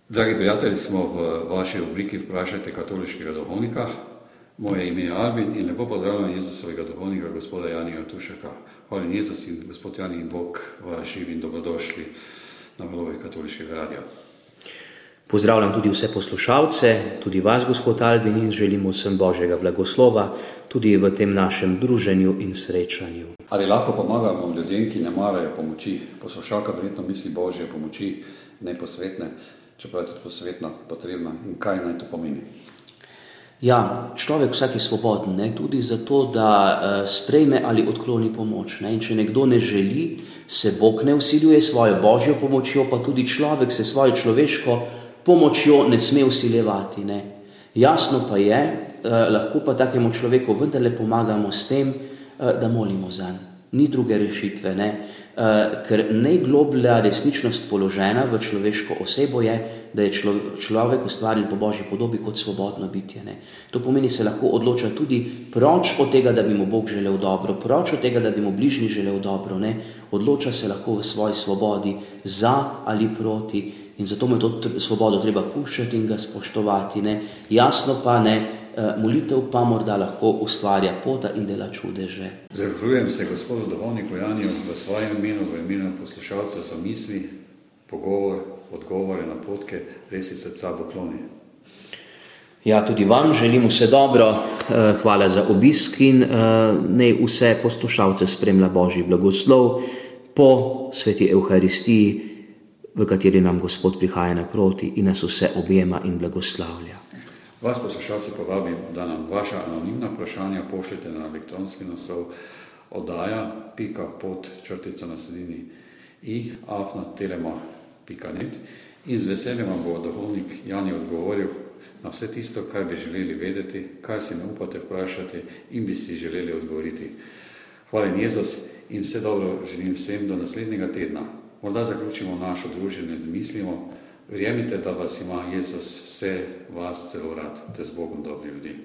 Dragi prijatelji, smo v vaši rubriki Vprašajte katoliškega duhovnika. Moje ime je Albin in lepo pozdravljam Jezusovega duhovnika, gospoda Janija Tušeka. Hvala Jezus in gospod Jani in Bog vas živi in dobrodošli na valovih katoliškega radia. Pozdravljam tudi vse poslušalce, tudi vas, gospod Albin, in želimo vsem Božjega blagoslova tudi v tem našem druženju in srečanju. Ali lahko pomagamo ljudem, ki ne marajo pomoči? Poslušalka verjetno misli Božje pomoči, neposvetne, čeprav je tudi posvetna potrebna. In kaj naj to pomeni? Ja, človek vsak je svoboden, tudi zato, da sprejme ali odkloni pomoč. In če nekdo ne želi, se Bog ne vsiljuje svojo Božjo pomočjo, pa tudi človek se svojo človeško pomočjo ne sme vsiljevati. Jasno pa je, lahko pa takemu človeku vendarle pomagamo s tem, da molimo zanj. Ni druge rešitve, ker najgloblja resničnost položena v človeško osebo je, da je človek ustvarjen po Božji podobi kot svobodno bitje. To pomeni, se lahko odloča tudi proč od tega, da bi mu Bog želel dobro, proč od tega, da bi mu bližnji želel dobro. Odloča se lahko v svoji svobodi za ali proti in zato mu je to svobodo treba puščati in ga spoštovati. Jasno pa molitev pa morda lahko ustvarja pota in dela čudeže. Zahvaljujem se gospodu duhovniku Janiju v svojem imenu, v imenu poslušalcev za misli, pogovor, odgovore, napotke, res iz srca pokloni. Ja, tudi vam želim vse dobro, hvala za obisk in naj vse poslušalce spremlja Božji blagoslov po sveti Evharistiji, v kateri nam Gospod prihaja naproti in nas vse objema in blagoslavlja. Vas poslušalci povabim, da nam vaša anonimna vprašanja pošljete na elektronski naslov oddaja.pod_i@telema.net in z veseljem vam bo duhovnik Jani odgovoril na vse tisto, kar bi želeli vedeti, kar si ne upate vprašati in bi si želeli odgovoriti. Hvala Jezus in vse dobro želim vsem do naslednjega tedna. Morda zaključimo našo druženje z mislimo: verjemite, da vas ima Jezus vse vas celo rad, te z Bogom dobri ljudi.